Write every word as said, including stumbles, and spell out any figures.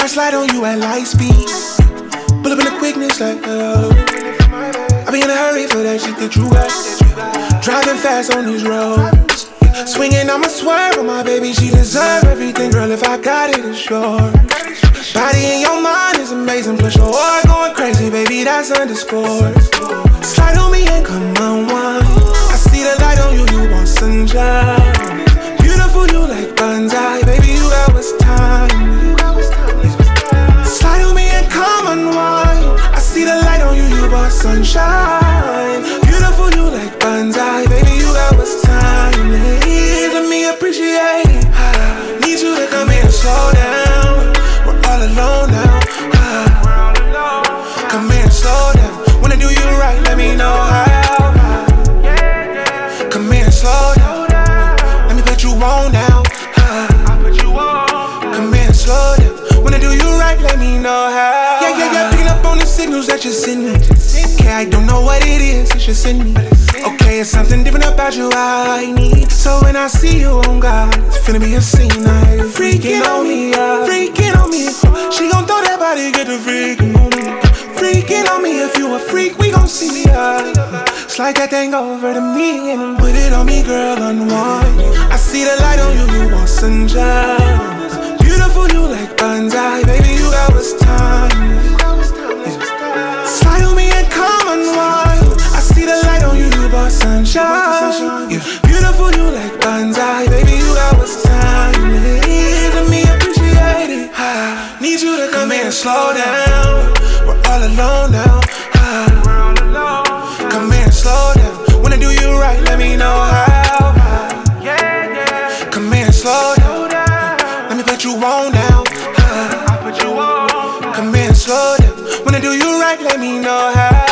slide on you at light speed. Pull up in the quickness like oh. I be in a hurry for that shit that you got. Driving fast on these roads. Swinging, I'ma swerve on my baby. She deserve everything, girl. If I got it, it's yours. Body in your mind is amazing. Plus your heart going crazy, baby. That's underscore. Slide on me and come on, wine. I see the light on you. You want sunshine. Beautiful, you like bonsai, baby. You got what's time. Slide on me and come on, wine. I see the light on you. You want sunshine. Beautiful, you like bonsai, baby. You got what's time. Let me appreciate it. I need you to come here and slow down. We're all alone now. I, come here and slow down. When I do you right, let me know how. Come here and slow down. Let me put you on now. I put you on. Come here and slow down. When I do you right, let me know how. Yeah, yeah, yeah. Picking up on the signals that you send me. Okay, I don't know what it is that you send me. Okay, it's something different about you I need. So when I see you on God, it's finna be a scene. Like freaking on me, yeah. Freaking on me. She gon' throw that body, get the freaking on me. Freaking on me, if you a freak, we gon' see me, yeah. Slide that thing over to me and put it on me, girl, unwind. I see the light on you, you want sunshine. Beautiful, you like bonsai, baby, you got what's time. Yeah. Slide on me and come unwind. I see the light on you, you brought sunshine. Yeah. Beautiful, you like bonsai, baby, you got what's time. Let me appreciate it. I need you to come here and slow down. We're all alone now. I, come here and slow down. When I do you right, let me know how. I, come here and slow down. Let me put you on now. I, I put you on. Come here and slow down. When I do you right, let me know how.